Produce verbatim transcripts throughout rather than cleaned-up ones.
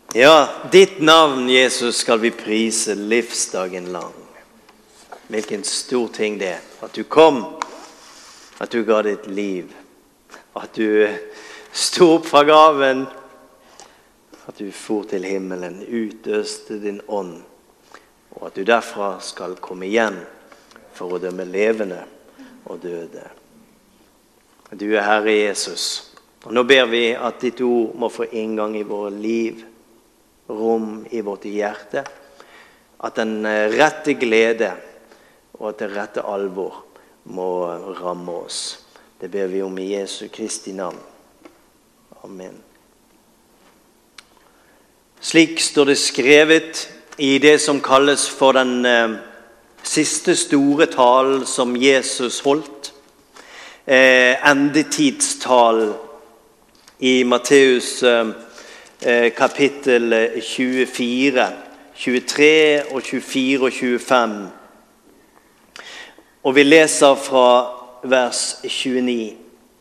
Ja, ditt navn, Jesus, skal vi prise livsdagen lang. Hvilken stor ting det er. At du kom, at du ga ditt liv, at du stod opp fra graven, at du for til himmelen, utøste din ånd, og at du derfra skal komme igjen for å dømme levende og døde. Du er Herre Jesus, og nå ber vi at ditt ord må få inngang i våre liv, rom i vårt hjerte, at den rette glede og at det rette alvor må ramme oss. Det ber vi om i Jesu Kristi navn. Amen. Slik står det skrevet i det som kalles for den eh, siste store talen som Jesus holdt. Eh, endetidstalen i Matteus eh, kapittel tjuefire, tjuetre og tjuefire og tjuefem. Og vi leser fra vers tjueni.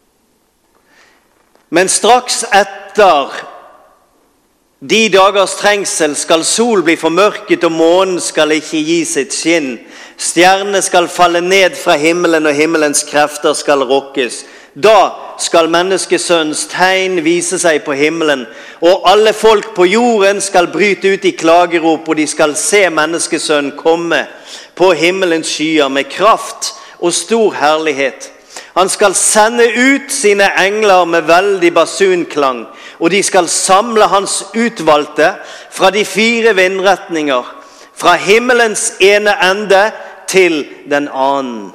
Men straks etter de dagers trengsel skal sol bli formørket, og månen skal ikke gi sitt skinn. Stjernene skal falle ned fra himmelen, og himmelens krefter skal rokkes. Da skal menneskesønns tegn vise seg på himmelen, og alle folk på jorden skal bryte ut i klagerop, og de skal se menneskesønnen komme på himmelens skyer med kraft og stor herlighet. Han skal sende ut sine engler med veldig basunklang, og de skal samle hans utvalgte fra de fire vindretninger, fra himmelens ene ende til den annen.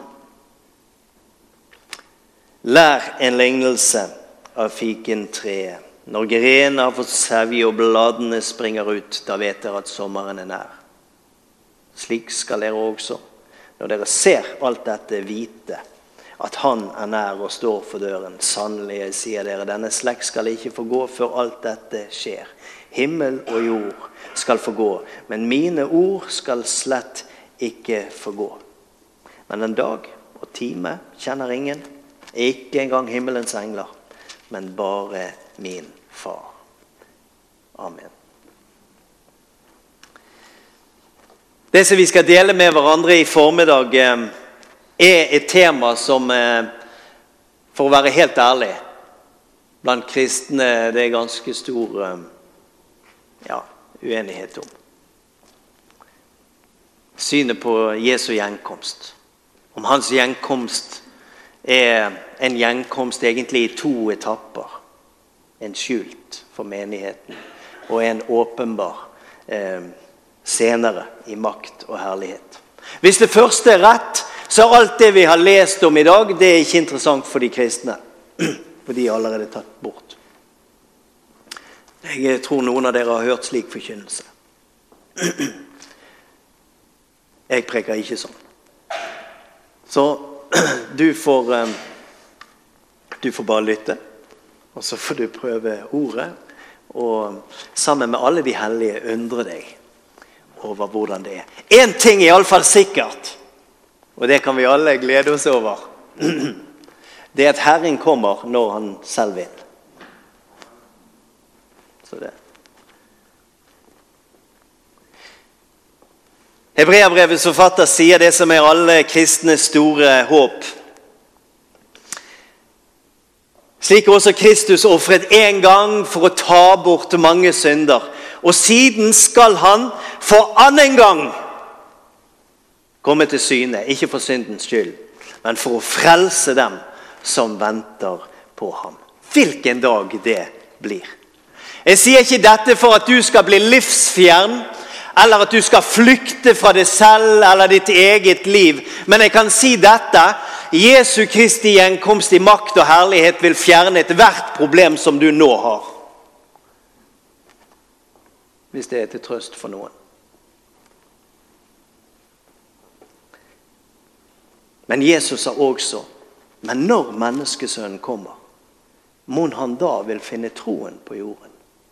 Lær en lignelse av fikentreet. Når grenene har fått sevje og bladene springer ut, da vet dere at sommeren er nær. Slik skal dere også, når dere ser alt dette, vite at han er nær og står for døren. Sannelig, jeg sier dere, denne slekt skal ikke forgå før alt dette skjer. Himmel og jord skal forgå, men mine ord skal slett ikke forgå. Men en dag og time kjenner ingen, ikke engang himmelens engler, men bare min far. Amen. Det som vi skal dele med hverandre i formiddag er et tema som, for å være helt ærlig, blant kristne det er ganske stor ja, uenighet om. Synet på Jesu gjenkomst. Om hans gjenkomst er en gjenkomst egentlig i to etapper. En skjult for menigheten og en åpenbar eh, senere i makt og herlighet. Hvis det første er rett, så er alt det vi har lest om i dag, det er ikke interessant for de kristne. For de er allerede tatt bort. Jeg tror noen av dere har hørt slik forkynnelse. Jeg preker ikke sånn. Så du får, du får bare lytte, og så får du prøve ordet, og sammen med alle de hellige undre deg over hvordan det er. En ting er i alle fall sikkert, og det kan vi alle glede oss over. Det er at Herren kommer når han selv vil. Så det. Hebreabrevets forfatter sier det som er alle kristne store håp. Slik også Kristus offret en gang for å ta bort mange synder. Og siden skal han for annen gang komme til syne, ikke for syndens skyld, men for å frelse dem som venter på ham. Hvilken dag det blir. Jeg sier ikke dette for at du skal bli livsfjern, eller at du skal flykte fra deg selv eller ditt eget liv. Men jeg kan si dette, Jesu Kristi gjenkomst i makt og herlighet vil fjerne et hvert problem som du nå har. Hvis det er til trøst for noen. Men Jesus sa også, men når menneskesønnen kommer, må han da vil finne troen på jorden.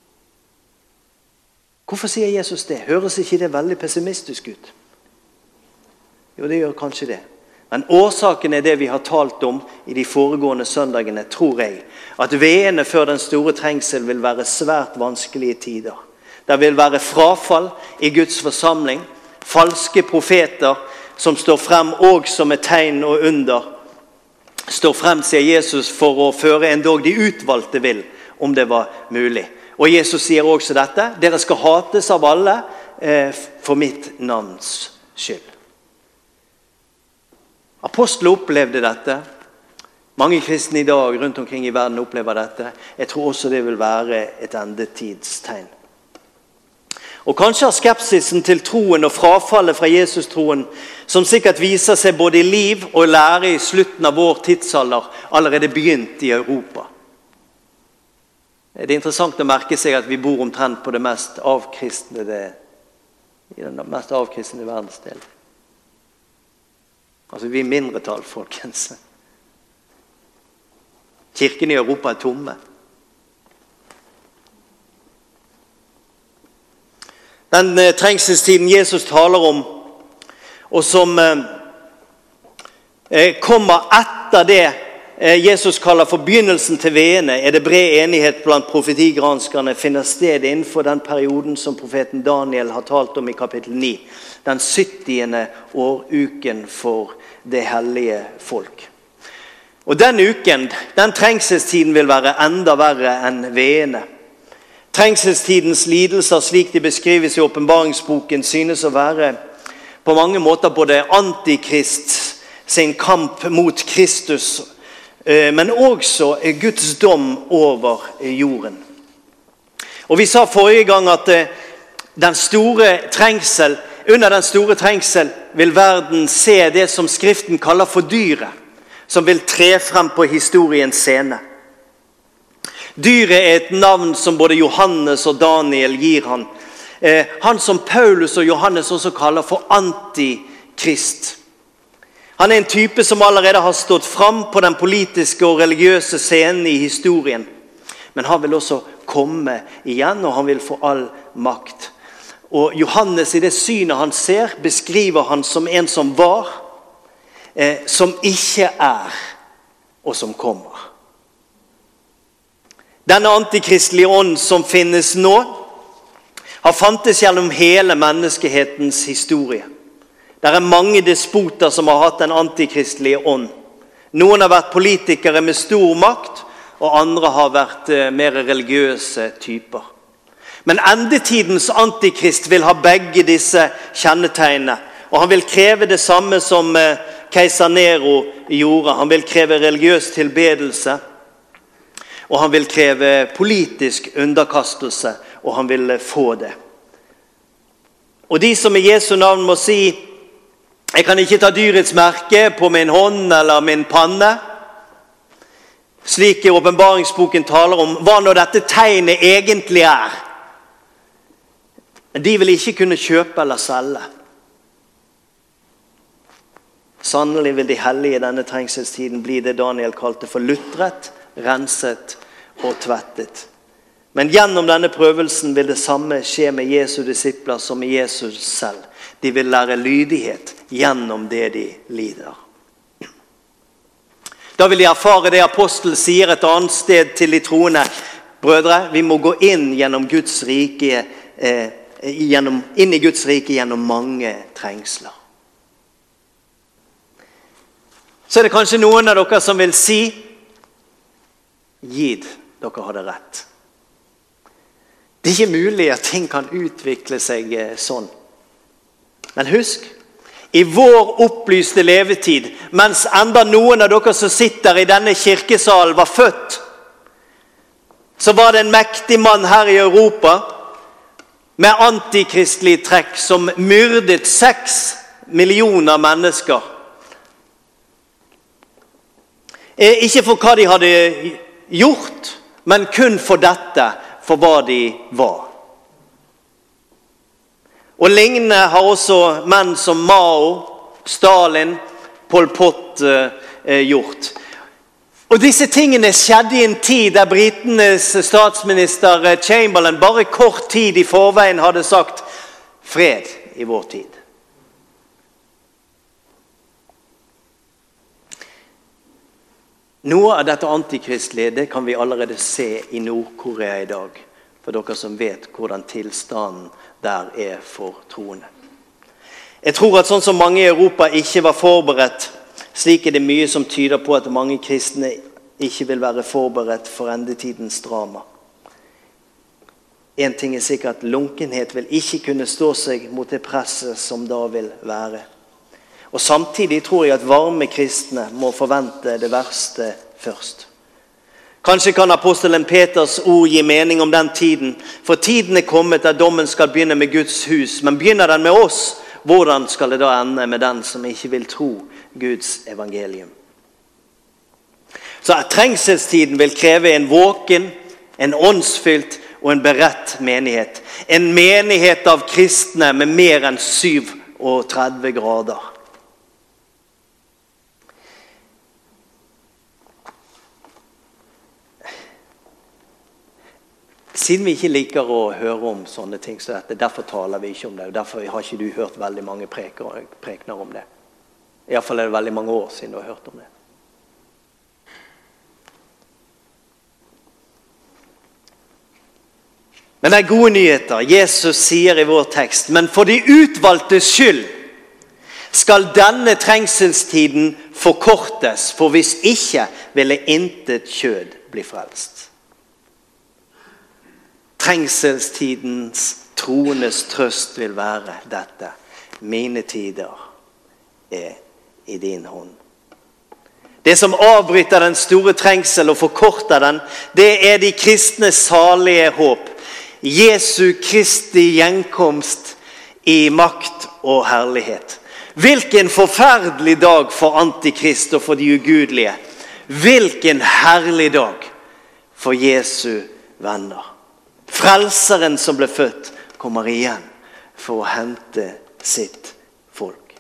Hvorfor sier Jesus det? Høres ikke det veldig pessimistisk ut? Jo, det gjør kanskje det. Men årsaken er det vi har talt om i de foregående søndagene, tror jeg. At veene før den store trengsel vil være svært vanskelige tider. Det vil være frafall i Guds forsamling. Falske profeter som står frem også som et tegn og under. Står frem, sier Jesus, for å føre endog de utvalgte vil, om det var mulig. Og Jesus sier også dette: dere skal hates av alle eh, for mitt navns skyld. Apostlene opplevde dette. Mange kristne i dag rundt omkring i verden opplever dette. Jeg tror også det vil være et endetidstegn. Og kanskje har skepsisen til troen og frafallet fra Jesus-troen, som sikkert viser seg både i liv og lære i slutten av vår tidsalder, allerede begynt i Europa. Det er interessant å merke seg at vi bor omtrent på det mest avkristne, i den mest avkristne verdensdelen. Altså vi er mindretall, folkens. Kirken i Europa er tomme. Den eh, trengselstiden Jesus taler om, og som eh, kommer etter det eh, Jesus kaller for begynnelsen til veene, er det bred enighet blant profetigranskerne, finner sted innenfor den perioden som profeten Daniel har talt om i kapittel ni, den syttiende åruken for det hellige folk. Og den uken, den trengselstiden vil være enda verre enn veene. Trengselstidens lidelser, slik de beskrives i åpenbaringsboken, synes å være på mange måter både antikrist sin kamp mot Kristus, men også Guds dom over jorden. Og vi sa forrige gang at den store trengsel, under den store trengsel vil verden se det som Skriften kaller for dyret, som vil tre frem på historiens scene. Dyret er et navn som både Johannes og Daniel gir han. Eh, han som Paulus og Johannes også kaller for antikrist. Han er en type som allerede har stått frem på den politiske og religiøse scenen i historien. Men han vil også komme igjen, og han vil få all makt. Og Johannes, i det synet han ser, beskriver han som en som var, eh, som ikke er, og som kommer. Denne antikristelige ånd som finnes nå, har fantes gjennom hele menneskehetens historie. Det er mange despoter som har hatt den antikristelige ånd. Noen har vært politikere med stor makt, og andre har vært eh, mer religiøse typer. Men endetidens antikrist vil ha begge disse kjennetegnene, og han vil kreve det samme som eh, keiser Nero gjorde. Han vil kreve religiøs tilbedelse, og han vil kreve politisk underkastelse, og han vil få det. Og de som i Jesu navn må si: jeg kan ikke ta dyrets merke på min hånd eller min panne, slik åpenbaringsboken taler om, hva når dette tegnet egentlig er. De vil ikke kunne kjøpe eller selge. Sannelig vil de hellige i denne trengselstiden bli det Daniel kalte for lutret, renset og tvettet. Men gjennom denne prøvelsen vil det samme skje med Jesu disipler som med Jesus selv. De vil lære lydighet gjennom det de lider. Da vil de erfare det apostelen sier et annet sted til de troende: brødre, vi må gå inn gjennom Guds rike, eh, gjennom, inn i Guds rike gjennom mange trengsler. Så er det kanskje noen av dere som vil si: Gid dere hadde rett. Det er ikke mulig at ting kan utvikle seg sånn. Men husk, i vår opplyste levetid, mens enda noen av dere som sitter i denne kirkesalen var født, så var det en mektig mann her i Europa med antikristelig trekk som myrdet seks millioner mennesker. Ikke for hva de hadde gjort, men kun for dette, for hva de var. Og lignende har også menn som Mao, Stalin, Pol Pot eh, gjort. Og disse tingene skjedde i en tid der britenes statsminister Chamberlain bare kort tid i forveien hadde sagt fred i vår tid. Noe av dette antikristelige, det kan vi allerede se i Nord-Korea i dag. for dere som vet hvordan tilstanden der er for troende. Jeg tror at sånn som mange i Europa ikke var forberedt, slik er det mye som tyder på at mange kristne ikke vil være forberedt for endetidens drama. En ting er sikkert, lunkenhet vil ikke kunne stå seg mot det presset som da vil være. Og samtidig tror jeg at varme kristne må forvente det verste først. Kanskje kan apostelen Peters ord gi mening om den tiden, for tiden er kommet der dommen skal begynne med Guds hus, men begynner den med oss, hvordan skal det da ende med den som ikke vil tro Guds evangelium? Så trengselstiden vil kreve en våken, en åndsfylt og en beredt menighet. En menighet av kristne med mer enn syvogtredve grader. Siden vi ikke liker å høre om sånne ting, så dette, derfor taler vi ikke om det. Og derfor har ikke du hørt veldig mange preker, prekner om det. I hvert fall er det veldig mange år siden du har hørt om det. Men det er gode nyheter. Jesus sier i vår tekst, men for de utvalgte skyld skal denne trengselstiden forkortes, for hvis ikke ville intet kjød bli frelst. Trengselstidens troendes trøst vil være dette. Mine tider er i din hånd. Det som avbryter den store trengsel og forkorter den, det er de kristne salige håp. Jesu Kristi gjenkomst i makt og herlighet. Hvilken forferdelig dag for Antikrist og for de ugudelige. Hvilken herlig dag for Jesu venner. Frelseren som ble født kommer igjen for å hente sitt folk.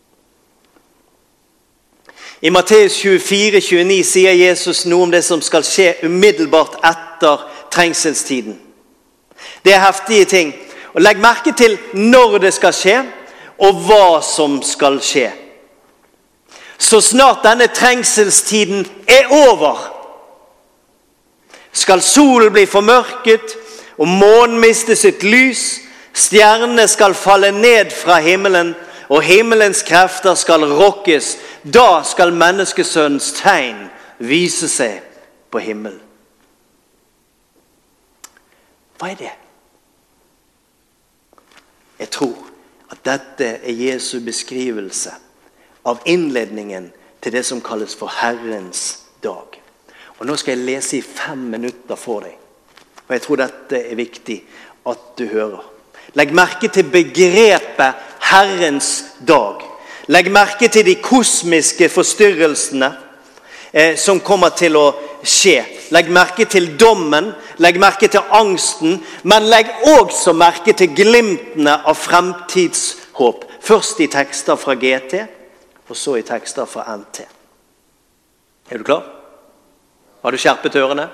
I Matteus tjuefire tjueni sier Jesus noe om det som skal skje umiddelbart etter trengselstiden. Det er heftige ting. Og legg merke til når det skal skje, og hva som skal skje. Så snart denne trengselstiden er over, skal solen bli formørket, og månen miste sitt lys, stjernene skal falle ned fra himmelen, og himmelens krefter skal rokkes. Da skal menneskesønnens tegn vise seg på himmelen. Hva er det? Jeg tror at dette er Jesu beskrivelse av innledningen til det som kalles for Herrens dag. Og nå skal jeg lese i fem minutter for deg. Og jeg tror dette er viktig at du hører. Legg merke til begrepet Herrens dag. Legg merke til de kosmiske forstyrrelsene eh, som kommer til å skje. Legg merke til dommen, legg merke til angsten, men legg også merke til glimtene av fremtidshåp. Først i tekster fra G T, og så i tekster fra N T. Er du klar? Har du skjerpet ørene?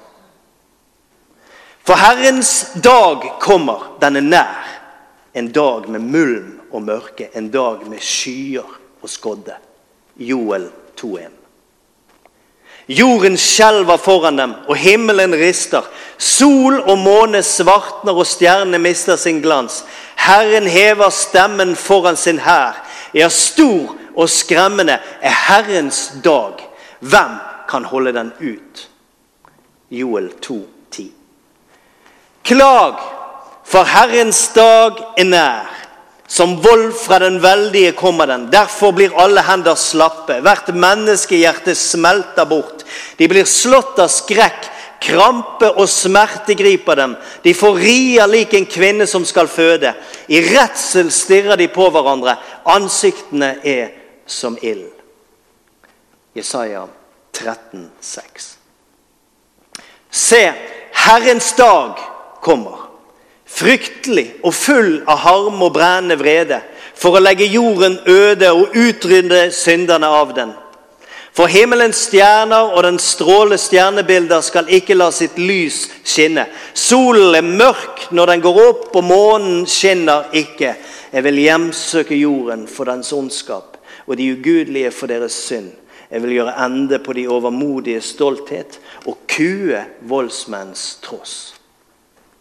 For Herrens dag kommer, den er nær. En dag med mulm og mørke, en dag med skyer og skodde. Joel to en. Jorden skjelver foran dem, og himmelen rister. Sol og måne svartner, og stjernene mister sin glans. Herren hever stemmen foran sin hær. Ja, stor og skremmende er Herrens dag. Hvem kan holde den ut? Joel to ti. Klag, for Herrens dag er nær. Som vold fra den veldige kommer den. Derfor blir alle hender slappe. Hvert menneskehjerte smelter bort. De blir slått av skrekk. Krampe og smerte griper dem. De får rier lik en kvinne som skal føde. I redsel stirrer de på hverandre. Ansiktene er som ild. Jesaja tretten seks. Se, Herrens dag kommer, fryktelig og full av harm og brennende vrede, for å legge jorden øde og utrydde synderne av den. For himmelens stjerner og den strålende stjernebilder skal ikke la sitt lys skinne. Solen er mørk når den går opp, og månen skinner ikke. Jeg vil hjemsøke jorden for dens ondskap, og de ugudelige for deres synd. Jeg vil gjøre ende på de overmodige stolthet, og kue voldsmenns tross.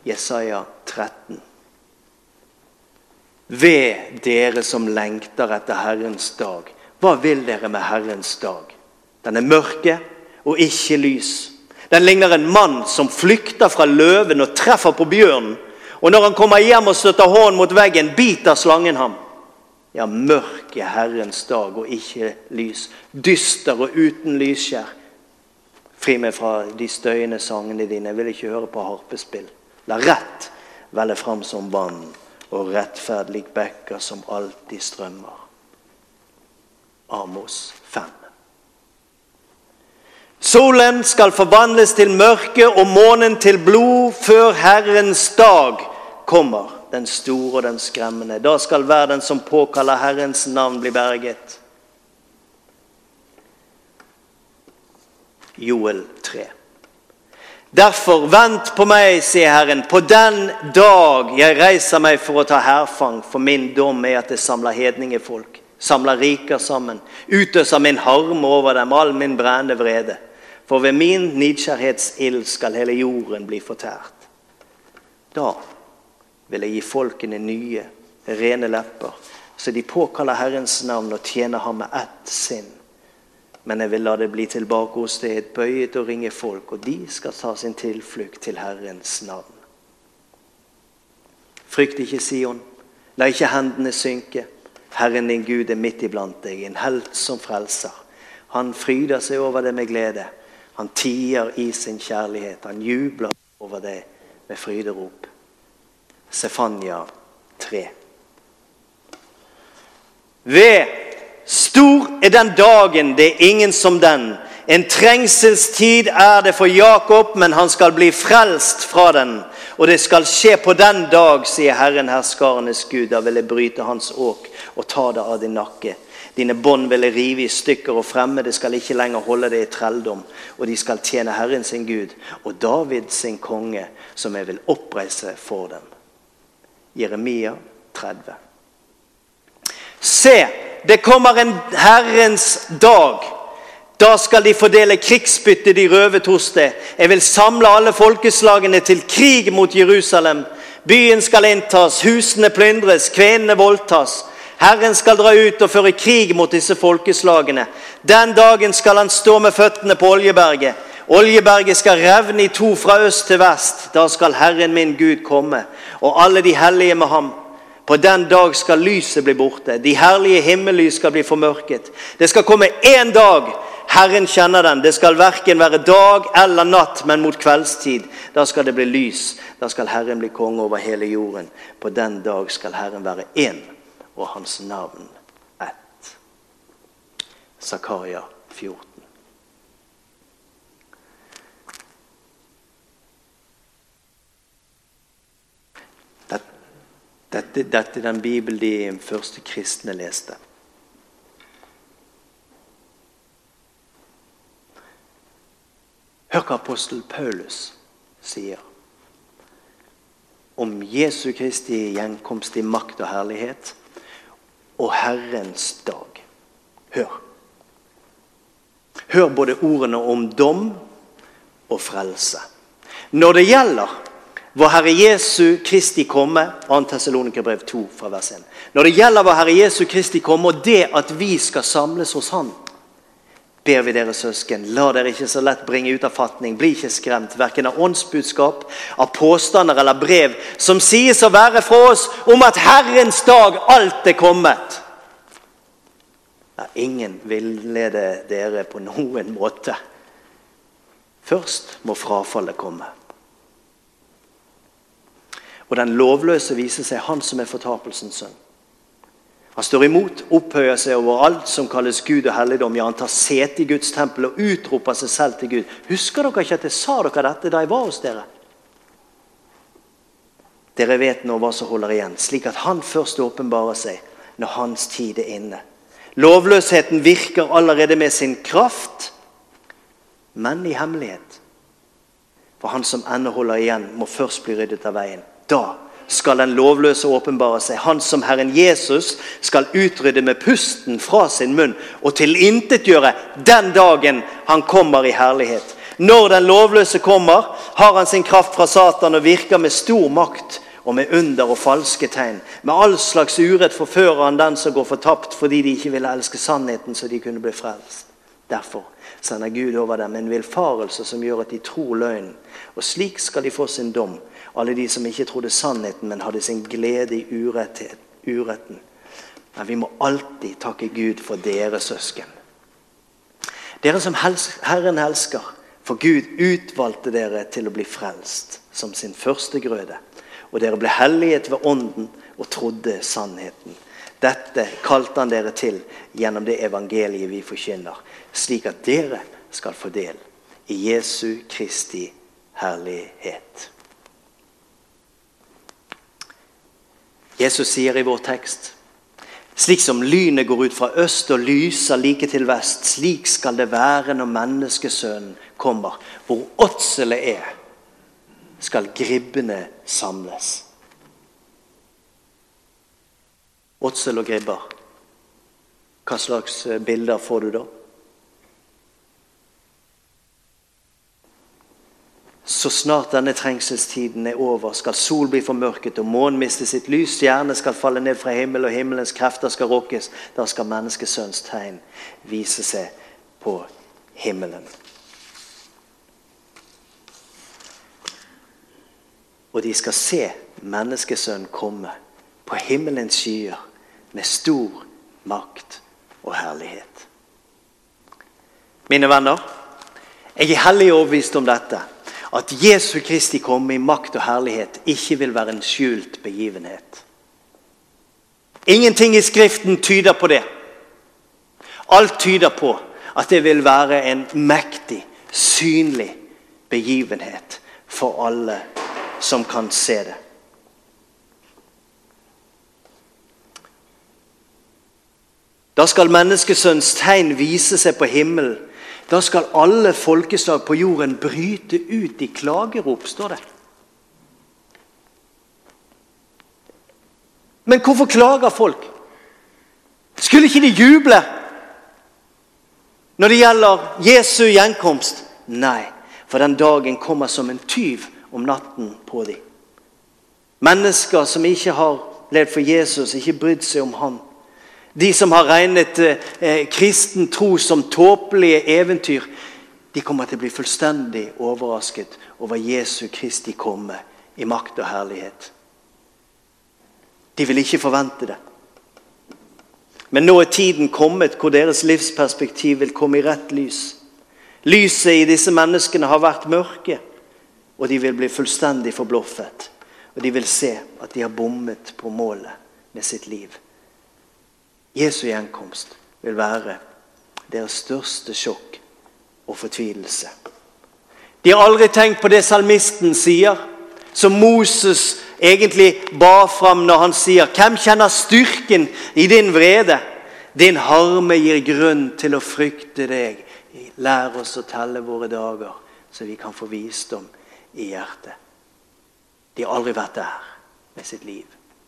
Jesaja tretten. Ved dere som lengter etter Herrens dag. Hva vil dere med Herrens dag? Den er mørke og ikke lys. Den ligner en mann som flykter fra løven og treffer på bjørnen. Og når han kommer hjem og støtter hånden mot veggen, biter slangen ham. Ja, mørk er Herrens dag og ikke lys. Dyster og uten lysskjær. Fri meg fra de støyende sangene dine. Jeg vil ikke høre på harpespill. La rett velle fram som vann, og rettferdig bekker som alltid strømmer. Amos fem. Solen skal forvandles til mørke og månen til blod før Herrens dag kommer, den store og den skremmende. Da skal hver den som påkaller Herrens navn bli berget. Joel tre. Derfor vent på meg, sier Herren, på den dag jeg reiser meg for å ta herfang, for min dom er at det samler hedningefolk, samler riker sammen, utøser min harme over dem, all min brennende vrede. For ved min nidkjærhetsild skal hele jorden bli fortært. Da vil jeg gi folkene nye, rene lepper, så de påkaller Herrens navn og tjener ham med ett sinn. Men jeg vil la det bli tilbake hos det et bøyet og ringe folk, og de skal ta sin tilflukt til Herrens navn. Frykt ikke, Sion. La ikke hendene synke. Herren din Gud er midt iblant deg, en helt som frelser. Han fryder seg over det med glede. Han tier i sin kjærlighet. Han jubler over det med fryderop. Sefania tre. Ved stor er den dagen, det er ingen som den. En trengselstid er det for Jakob, men han skal bli frelst fra den. Og det skal skje på den dag, sier Herren herskarenes Gud. Da vil jeg bryte hans åk og ta det av din nakke. Dine bånd vil jeg rive i stykker, og fremmede skal ikke lenger holde det i trelldom. Og de skal tjene Herren sin Gud, og David sin konge, som jeg vil oppreise for dem. Jeremia tretti. Se, det kommer en Herrens dag. Da skal de fordele krigsbytte de røvet hos det. Jeg vil samle alle folkeslagene til krig mot Jerusalem. Byen skal inntas, husene plyndres, kvenene voldtas. Herren skal dra ut og føre krig mot disse folkeslagene. Den dagen skal han stå med føttene på Oljeberget. Oljeberget skal revne i to fra øst til vest. Da skal Herren min Gud komme, og alle de hellige med ham. På den dag skal lyset bli borte. De herlige himmellys skal bli formørket. Det skal komme en dag. Herren kjenner den. Det skal hverken være dag eller natt, men mot kveldstid. Da skal det bli lys. Da skal Herren bli konge over hele jorden. På den dag skal Herren være en, og hans navn ett. Zakaria fjorten. Dette, dette er den Bibel de første kristne leste. Hør hva apostel Paulus sier om Jesu Kristi gjenkomst i makt og herlighet og Herrens dag. Hør. Hør både ordene om dom og frelse. Når det gjelder vår Herre Jesu Kristi komme, andre Tessalonikerbrev to fra vers en. Når det gjelder vår Herre Jesu Kristi komme og det at vi skal samles hos han, ber vi dere søsken, la dere ikke så lett bringe ut av fatning, bli ikke skremt, hverken av åndsbudskap, av påstander eller brev, som sies å være fra oss om at Herrens dag alt er kommet. Ja, ingen vil lede dere på noen måte. Først må frafallet komme. Og den lovløse viser seg han som er fortapelsens sønn. Han står imot, opphøyer seg over alt som kalles Gud og helligdom. Ja, han tar sete i Guds tempel og utroper seg selv til Gud. Husker dere ikke at jeg sa dere dette da jeg var hos dere? Dere vet nå hva som holder igjen, slik at han først åpenbarer seg når hans tid er inne. Lovløsheten virker allerede med sin kraft, men i hemmelighet. For han som ennå holder igjen må først bli ryddet av veien. Da skal den lovløse åpenbare seg. Han som Herren Jesus skal utrydde med pusten fra sin munn og tilintetgjøre den dagen han kommer i herlighet. Når den lovløse kommer, har han sin kraft fra Satan og virker med stor makt og med under og falske tegn. Med all slags urett forfører han den som går fortapt fordi de ikke ville elske sannheten så de kunne bli frelst. Derfor sender Gud over dem en vilfarelse som gjør at de tror løgnen. Og slik skal de få sin dom, alle de som ikke trodde sannheten, men hadde sin glede i uretten. Men vi må alltid takke Gud for dere søsken. Dere som Herren elsker, for Gud utvalgte dere til å bli frelst som sin første grøde. Og dere ble helliget ved ånden og trodde sannheten. Dette kalte han dere til gjennom det evangeliet vi forkynner, slik at dere skal få del i Jesu Kristi herlighet. Jesus sier i vår tekst, slik som lynet går ut fra øst og lyser like til vest, slik skal det være når menneskesønnen kommer. Hvor åtselet er, skal gribbene samles. Åtsel og gribber. Hva slags bilder får du da? Så snart denne trengselstiden er over, skal sol bli formørket og månen miste sitt lys, stjerne skal falle ned fra himmel og himmelens krefter skal rokkes. Da skal menneskesønns tegn vise seg på himmelen. Og de skal se menneskesønnen komme på himmelens skyer med stor makt og herlighet. Mine venner, jeg er hellig overbevist om dette, at Jesu Kristi komme i makt og herlighet ikke vil være en skjult begivenhet. Ingenting i Skriften tyder på det. Alt tyder på at det vil være en mektig, synlig begivenhet for alle som kan se det. Da skal menneskesønns tegn vise seg på himmelen. Da skal alle folkeslag på jorden bryte ut i klagerop, står det. Men hvorfor klager folk? Skulle ikke de juble når det gjelder Jesu gjenkomst? Nei, for den dagen kommer som en tyv om natten på dem. Mennesker som ikke har levd for Jesus, ikke brydd seg om han. De som har regnet eh, kristen tro som tåpelige eventyr, de kommer til å bli fullstendig overrasket over Jesu Kristi komme i makt og herlighet. De vil ikke forvente det. Men nå er tiden kommet hvor deres livsperspektiv vil komme i rett lys. Lyset i disse menneskene har vært mørke, og de vil bli fullstendig forbloffet. Og de vil se at de har bommet på målet med sitt liv. Jesu gjenkomst vil være deres største sjokk og fortvilelse. De har aldri tenkt på det salmisten sier, som Moses egentlig ba fram når han sier, «Hvem kjenner styrken i din vrede? Din harme gir grunn til å frykte deg. Lær oss å telle våre dager, så vi kan få visdom i hjertet.» De har aldri vært der med sitt liv.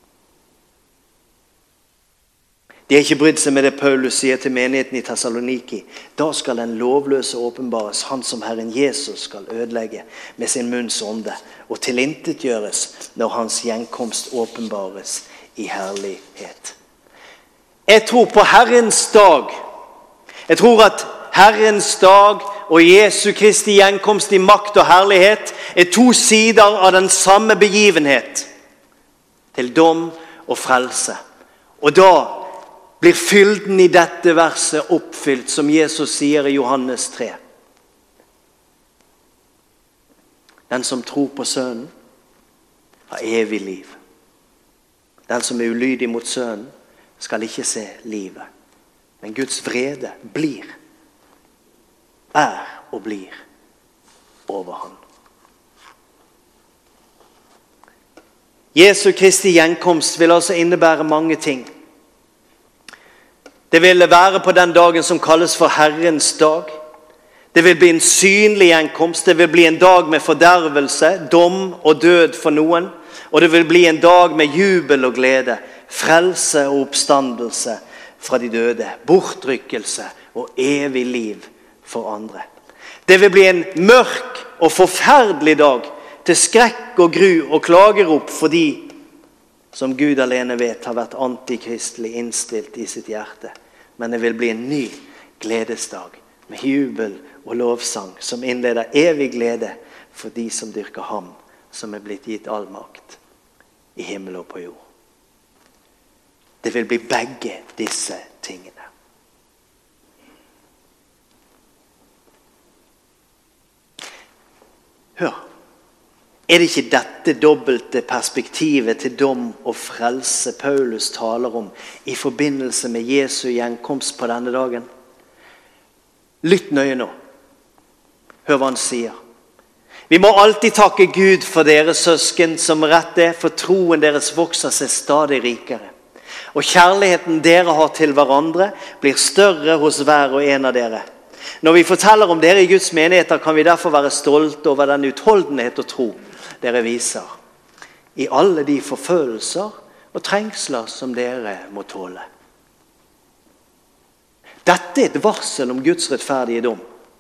De har ikke brydd seg med det Paulus sier til menigheten i Thessaloniki. Da skal den lovløse åpenbares, han som Herren Jesus skal ødelegge med sin munns ånde, og tilintetgjøres når hans gjenkomst åpenbares i herlighet. Jeg tror på Herrens dag. Jeg tror at Herrens dag og Jesu Kristi gjenkomst i makt og herlighet er to sider av den samme begivenhet, til dom og frelse. Og da blir fylden i dette verset oppfylt, som Jesus sier i Johannes tre. Den som tror på Sønnen har evig liv. Den som er ulydig mot Sønnen skal ikke se livet. Men Guds vrede blir, er og blir over han. Jesu Kristi gjenkomst vil altså innebære mange ting. Det vil være på den dagen som kalles for Herrens dag. Det vil bli en synlig gjenkomst. Det vil bli en dag med fordervelse, dom og død for noen. Og det vil bli en dag med jubel og glede, frelse og oppstandelse fra de døde, bortrykkelse og evig liv for andre. Det vil bli en mørk og forferdelig dag, til skrekk og gru og klagerop for de som Gud alene vet har vært antikristelig innstilt i sitt hjerte. Men det vil bli en ny gledesdag med jubel og lovsang som innleder evig glede for de som dyrker ham, som er blitt gitt all makt i himmel og på jord. Det vil bli begge disse tingene. Hør, er det ikke dette dobbelte perspektivet til dom og frelse Paulus taler om i forbindelse med Jesu gjenkomst på denne dagen? Lytt nøye nå. Hør hva han sier. Vi må alltid takke Gud for dere søsken, som rett er, for troen deres vokser seg stadig rikere. Og kjærligheten dere har til hverandre blir større hos hver og en av dere. Når vi forteller om dere i Guds menigheter, kan vi derfor være stolte over den utholdenhet og tro dere viser i alle de forfølelser og trengsler som dere må tåle. Dette er et varsel om Guds rettferdige dom.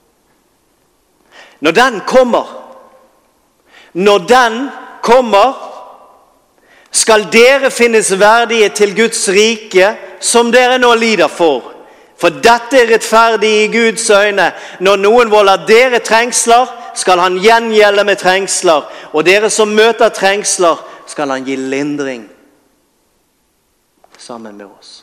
Når den kommer, når den kommer, skal dere finnes verdige til Guds rike, som dere nå lider for. For dette er rettferdig i Guds øyne. Når noen volder dere trengsler, skal han gjengjelde med trengsler. Og dere som møter trengsler, skal han gi lindring sammen med oss.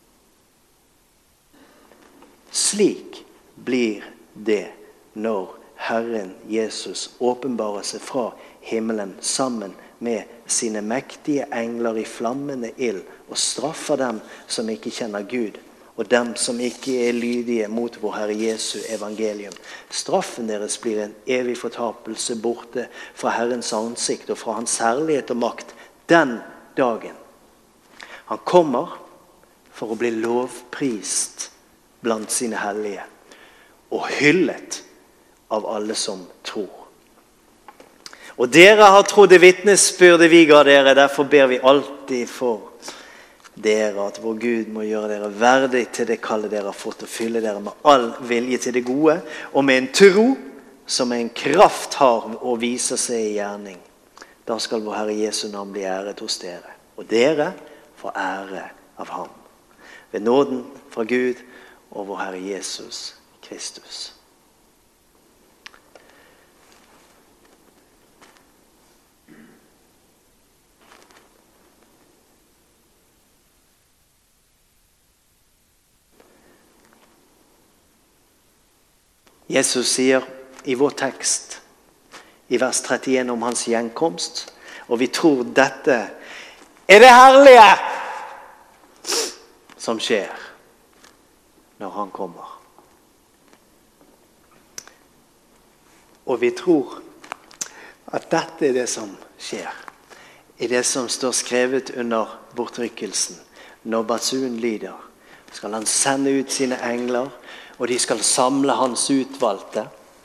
Slik blir det når Herren Jesus åpenbarer seg fra himmelen sammen med sine mektige engler i flammende ild og straffer dem som ikke kjenner Gud, og dem som ikke er lydige mot vår Herre Jesu evangelium. Straffen deres blir en evig fortapelse borte fra Herrens ansikt og fra hans herlighet og makt den dagen. Han kommer for å bli lovprist blant sine hellige og hyllet av alle som tror. Og dere har trodd det vitnesbyrdet vi ga dere, derfor ber vi alltid for dere at vår Gud må gjøre dere verdig til det kallet dere har fått, og fylle dere med all vilje til det gode, og med en tro som en kraft har og viser seg i gjerning. Da skal vår Herre Jesu navn bli æret hos dere, og dere får ære av ham. Ved nåden fra Gud og vår Herre Jesus Kristus. Jesus sier i vår tekst, i vers trettien om hans gjenkomst, og vi tror dette er det herlige som skjer når han kommer. Og vi tror at dette er det som skjer, i det som står skrevet under bortrykkelsen. Når basun lyder, skal han sende ut sine engler, og de skal samle hans utvalgte.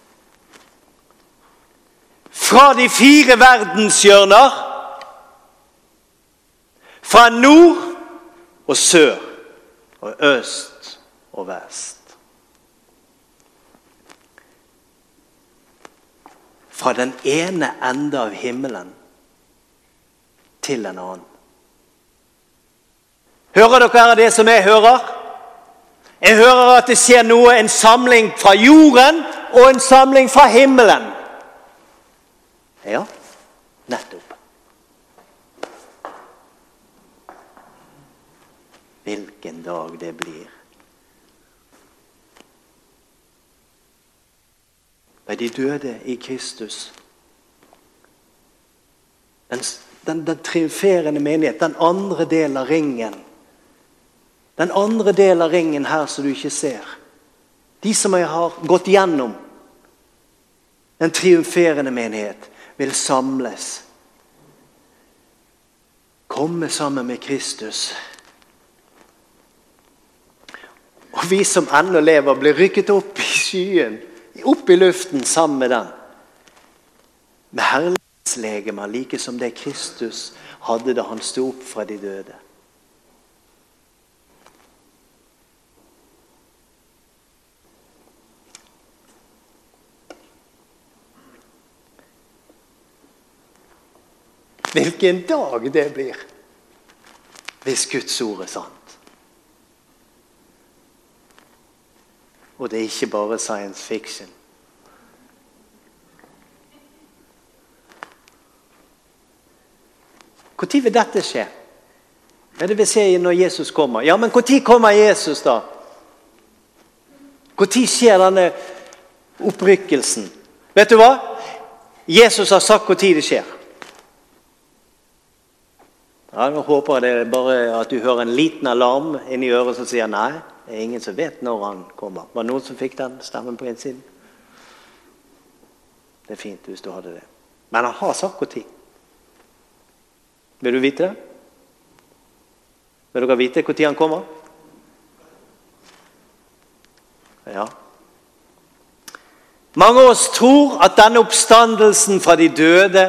Fra de fire verdenshjørner, fra nord og sør, og øst og vest. Fra den ene ende av himmelen til en annen. Hører dere det som jeg hører? Jeg hører at det skjer noe, en samling fra jorden og en samling fra himmelen. Ja, nettopp. Hvilken dag det blir. Ved de døde i Kristus. Den, den, den triumferende menighet, den andre del av ringen. Den andre del av ringen her som du ikke ser. De som jeg har gått gjennom. Den triumferende menighet vil samles. Komme sammen med Kristus. Og vi som ennå lever blir rykket opp i skyen. Opp i luften sammen med den. Med herlighetslegemer, like som det Kristus hadde da han stod opp fra de døde. hvilken dag det blir, hvis Guds ord er sant. Og det er ikke bare science fiction. Hvor tid vil dette skje? Ja, det vil skje når Jesus kommer. Ja, men hvor tid kommer Jesus da? Hvor tid skjer denne opprykkelsen? Vet du hva? Jesus har sagt hvor tid det skjer. Ja, nå håper jeg det bare at du hører en liten alarm inni øret som sier nei, det er ingen som vet når han kommer. Var det noen som fikk den stemmen på innsiden? Det er fint hvis du hadde det. Men han har sagt hvor tid. Vil du vite det? Vil dere vite hvor tid han kommer? Ja. Mange av oss tror at denne oppstandelsen fra de døde,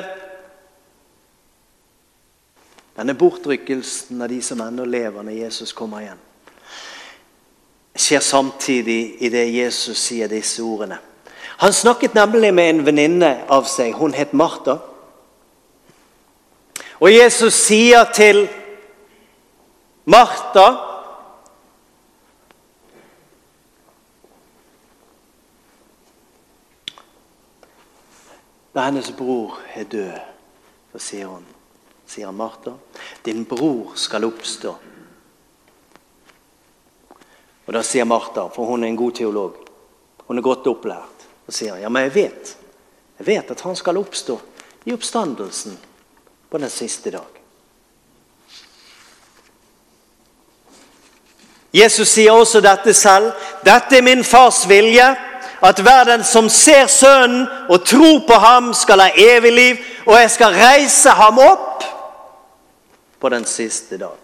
denne bortrykkelsen av de som ennå lever når Jesus kommer igjen, skjer samtidig i det Jesus sier disse ordene. Han snakket nemlig med en venninne av seg, hun het Martha. Og Jesus sier til Martha, da hennes bror er død, så sier hun, sier Martha, din bror skal oppstå. Og da sier Martha, for hun er en god teolog, hun er godt opplært, og sier, ja, men jeg vet, jeg vet at han skal oppstå i oppstandelsen på den siste dag. Jesus sier også dette selv, dette er min fars vilje, at hver den som ser sønnen og tror på ham skal ha evig liv, og jeg skal reise ham opp på den siste dag.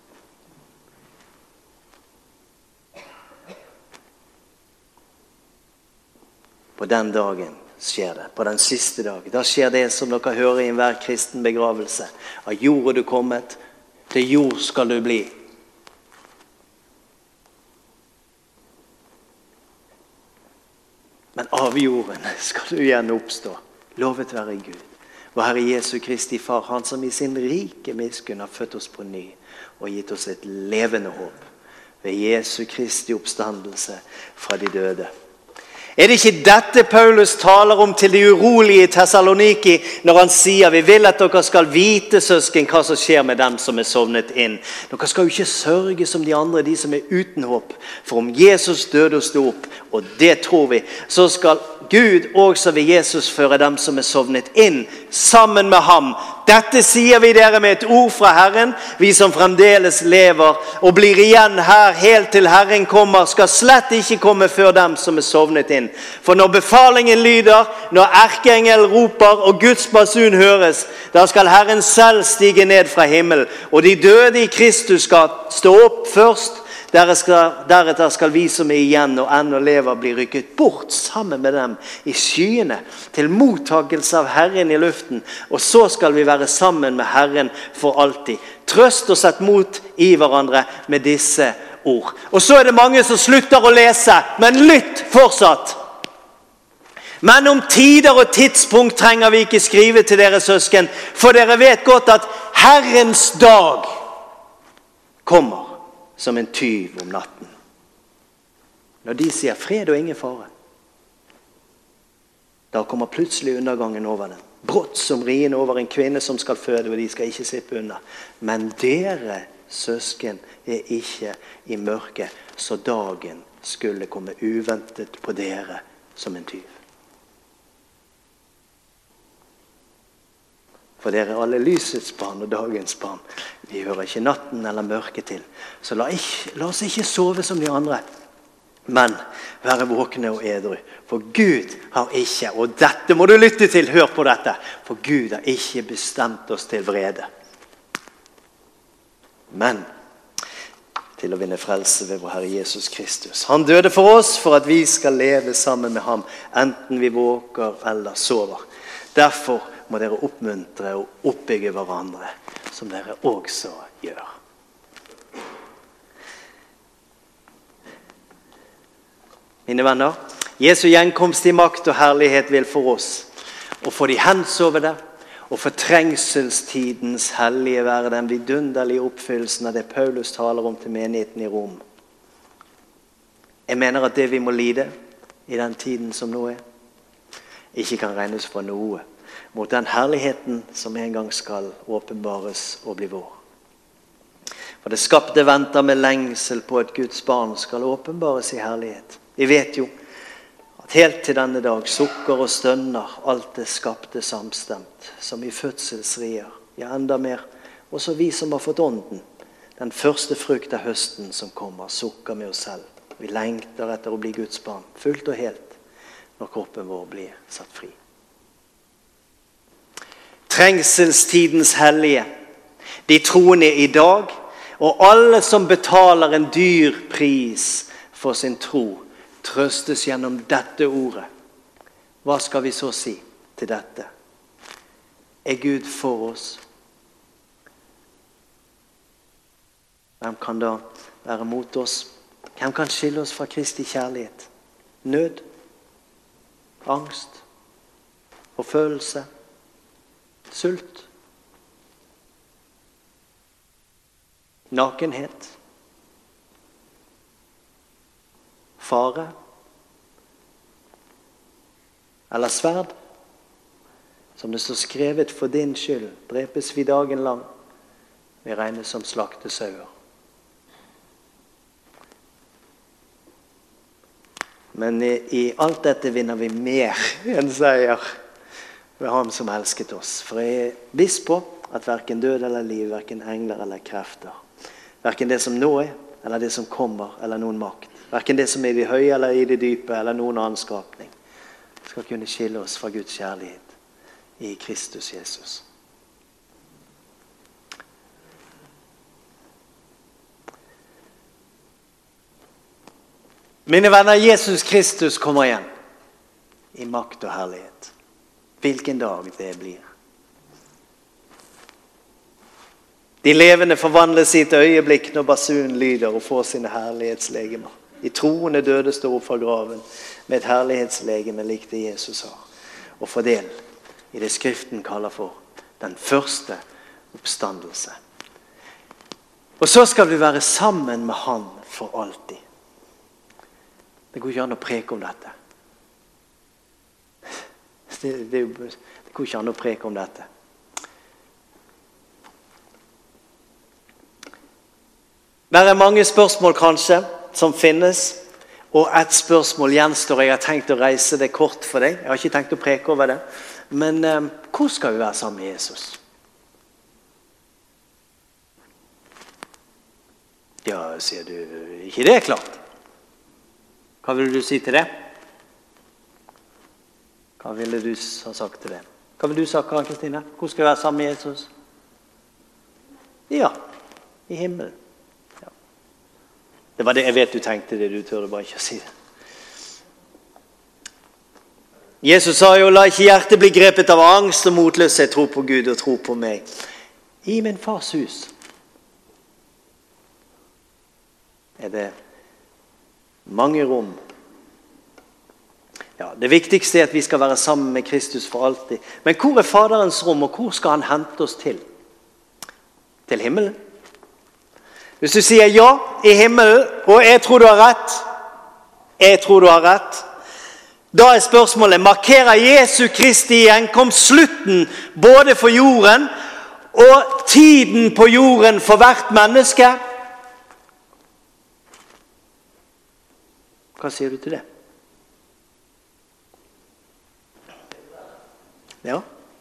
På den dagen skjer det, på den siste dag. Da skjer det som dere hører i enhver kristen begravelse. Av jord er du kommet, til jord skal du bli. Men av jorden skal du igjen oppstå. Lovet være Gud. Vår Herre Jesu Kristi Far, han som i sin rike miskunn har født oss på ny og gitt oss et levende håp ved Jesu Kristi oppstandelse fra de døde. Er det ikke dette Paulus taler om til de urolige i Thessaloniki når han sier, vi vil at dere skal vite, søsken, hva som skjer med dem som er sovnet inn. Dere skal jo ikke sørge som de andre, de som er uten håp. For om Jesus døde og stod opp, og det tror vi, så skal Gud også ved Jesus føre dem som er sovnet inn sammen med ham. Dette sier vi dere med et ord fra Herren. Vi som fremdeles lever og blir igjen her helt til Herren kommer, skal slett ikke komme før dem som er sovnet inn. For når befalingen lyder, når erkeengel roper og Guds basun høres, da skal Herren selv stige ned fra himmel, og de døde i Kristus skal stå opp først. Deretter skal vi som er igjen og ennå lever bli rykket bort sammen med dem i skyene til mottagelse av Herren i luften, og så skal vi være sammen med Herren for alltid. Trøst og sett mot i hverandre med disse ord. Og så er det mange som slutter å lese, men lytt fortsatt. Men om tider og tidspunkt trenger vi ikke skrive til dere søsken, for dere vet godt at Herrens dag kommer som en tyv om natten. Når de sier fred og ingen fare, da kommer plutselig undergangen over dem. Brått som rien over en kvinne som skal føde, og de skal ikke slippe unna. Men dere, søsken, er ikke i mørket, så dagen skulle komme uventet på dere som en tyv. For dere er alle lysets barn og dagens barn. Vi hører ikke natten eller mørket til. Så la, ikke, la oss ikke sove som de andre, men være våkne og edru. For Gud har ikke, og dette må du lytte til, hør på dette, for Gud har ikke bestemt oss til vrede. Men til å vinne frelse ved vår Herre Jesus Kristus. Han døde for oss for at vi skal leve sammen med ham, enten vi våker eller sover. Derfor må dere oppmuntre og oppbygge hverandre, som dere også gjør. Mine venner, Jesu gjenkomst i makt og herlighet vil for oss, og for de hensovede, Og for trengselstidens hellige være den vidunderlige oppfyllelsen av det Paulus taler om til menigheten i Rom. Jeg mener at det vi må lide i den tiden som nå er, ikke kan regnes for noe mot den herligheten som en gang skal åpenbares og bli vår. For det skapte venter med lengsel på at Guds barn skal åpenbares i herlighet. Vi vet jo at helt til denne dag sukker og stønner alt det skapte samstemt, som i fødselsrier, ja enda mer. Også vi som har fått ånden, den første frukt av høsten som kommer, sukker med oss selv. Vi lengter etter å bli Guds barn, fullt og helt, når kroppen vår blir satt fri. Trengselstidens hellige, de troende i dag, og alle som betaler en dyr pris for sin tro, trøstes gjennom dette ordet. Hva skal vi så si til dette? Er Gud for oss? Hvem kan da være mot oss? Hvem kan skille oss fra Kristi kjærlighet? Nød, angst, forfølgelse, sult, nakenhet, fare eller sverd. Som det står skrevet, for din skyld drepes vi dagen lang, vi regnes som slaktesauer. Men i, i alt dette vinner vi mer enn seier ved ham som elsket oss. For jeg er viss på at hverken død eller liv, hverken engler eller krefter, hverken det som nå er, eller det som kommer, eller noen makt, hverken det som er i det høye eller i det dype, eller noen annen skapning, skal kunne skille oss fra Guds kjærlighet i Kristus Jesus. Mine venner, Jesus Kristus kommer igjen i makt og herlighet. Hvilken dag det blir. De levende forvandles i et øyeblikk når basunen lyder og får sine herlighetslegemer. De troende døde står opp fra graven med et herlighetslegeme lik det Jesus har. Og får del i det Skriften kaller for den første oppstandelse. Og så skal vi være sammen med Han for alltid. Det går ikke an å preke om dette. Det, det, det går ikke an å preke om dette. Det er mange spørsmål kanskje som finnes, og et spørsmål gjenstår. Jeg har tenkt å reise det kort for deg. Jeg har ikke tenkt å preke over det. Men eh, hvor skal vi være sammen med Jesus? Ja, sier du, ikke det er klart. Hva vil du si til det? Hva ville du ha sagt til det? Hva vil du sagt, Karen Kristine? Hvor skal vi være sammen med Jesus? Ja, i himmelen. Ja. Det var det jeg vet du tenkte det, du tørde bare ikke å si det. Jesus sa jo, la ikke hjertet bli grepet av angst og motløshet, tro på Gud og tro på meg. I min fars hus er det mange rom. Ja, det viktigste er at vi skal være sammen med Kristus for alltid. Men hvor er Faderens rom, og hvor skal han hente oss til? Til himmelen? Hvis du sier ja, i himmelen, og jeg tror du har rett, jeg tror du har rett, da er spørsmålet, markerer Jesu Kristi gjenkomst slutten både for jorden og tiden på jorden for hvert menneske? Hva sier du til det? Ja.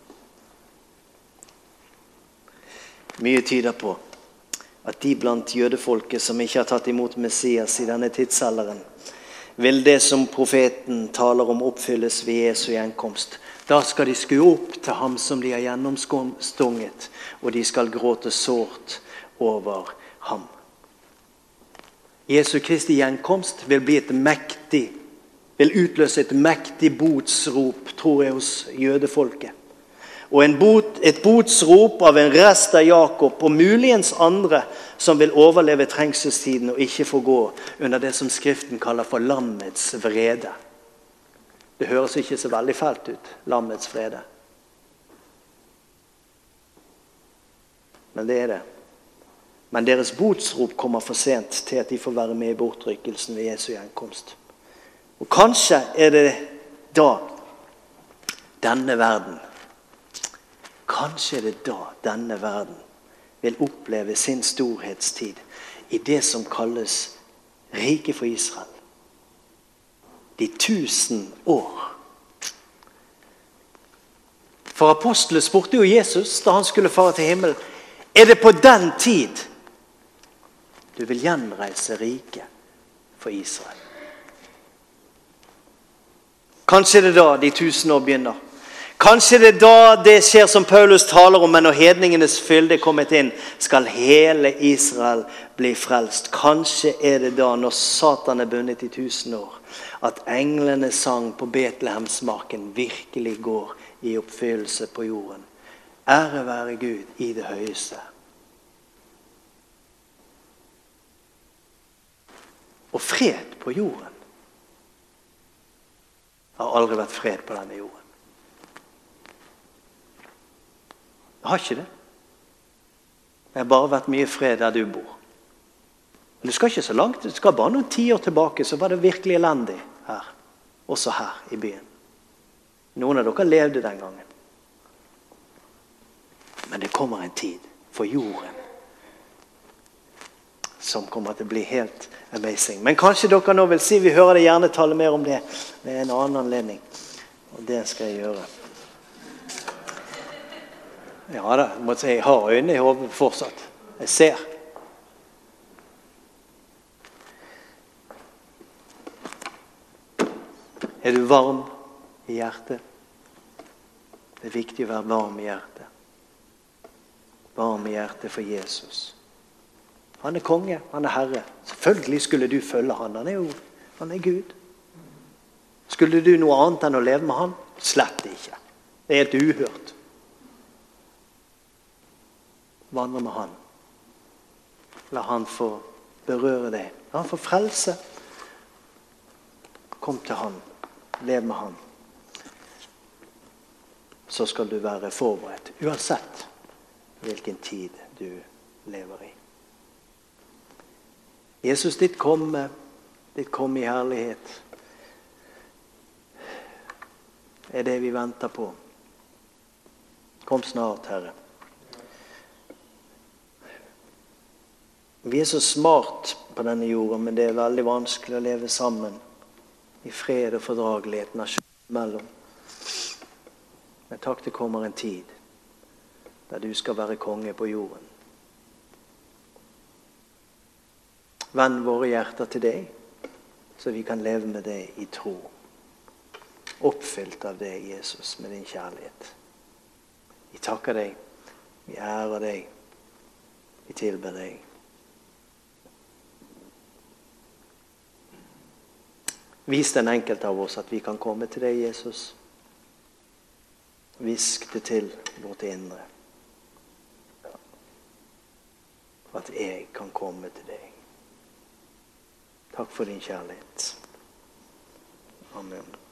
Mye tyder på at de blant jødefolket som ikke har tatt imot Messias i denne tidsalderen, vil det som profeten taler om oppfylles ved Jesu gjenkomst. Da skal de skue opp til ham som de har gjennomstunget, og de skal gråte sårt over ham. Jesu Kristi gjenkomst vil bli et mektig, vil utløse et mektig botsrop, tror jeg, hos jødefolket. Og en bot, et botsrop av en rest av Jakob, og muligens andre som vil overleve trengselstiden og ikke få gå under det som Skriften kaller for lammets vrede. Det høres ikke så veldig fælt ut, lammets vrede. Men det er det. Men deres botsrop kommer for sent til at de får være med i bortrykkelsen ved Jesu gjenkomst. Og kanskje er det da denne verden, kanskje er det da denne verden vil oppleve sin storhetstid i det som kalles riket for Israel. De tusen år. For apostlene spurte jo Jesus da han skulle fare til himmelen, er det på den tid du vil gjenreise riket for Israel? Kanskje det da de tusen år begynner. Kanskje det da det skjer som Paulus taler om, men når hedningenes fylde er kommet inn, skal hele Israel bli frelst. Kanskje er det da, når Satan er bundet i tusen år, at englene sang på Betlehemsmarken virkelig går i oppfyllelse på jorden. Ære være Gud i det høyeste. Og fred på jorden. Det har aldri vært fred på denne jorden. Det har ikke det. Det har bare vært mye fred der du bor. Men du skal ikke så langt. Du skal bare noen ti år tilbake, så var det virkelig elendig her. Også her i byen. Noen av dere levde den gangen. Men det kommer en tid for jorden som kommer til å bli helt amazing. Men kanskje dere nå vil si, vi hører det gjerne tale mer om det ved en annen anledning. Og det skal jeg gjøre. Ja da, jeg må si, jeg har øynene i hodet fortsatt. Jeg ser. Er du varm i hjertet? Det er viktig å være varm i hjertet. Varm i hjertet for Jesus. Han er konge, han er herre. Selvfølgelig skulle du følge han. Han er jo, han er Gud. Skulle du noe annet enn å leve med han? Slett ikke. Det er helt uhørt. Vandre med han. La han få berøre deg. La han få frelse. Kom til han. Lev med han. Så skal du være forberedt. Uansett hvilken tid du lever i. Jesus, ditt komme, ditt komme i herlighet, er det vi venter på. Kom snart, Herre. Vi er så smart på denne jorden, men det er veldig vanskelig å leve sammen i fred og fordragelighet mellom. Men takk, det kommer en tid der du skal være konge på jorden. Vend våre hjerter til deg, så vi kan leve med deg i tro. Oppfylt av deg, Jesus, med din kjærlighet. Vi takker deg, vi ærer deg, vi tilber deg. Vis den enkelte av oss at vi kan komme til deg, Jesus. Visk det til vårt indre. For at jeg kan komme til deg. Takk for din kjærlighet. Amen.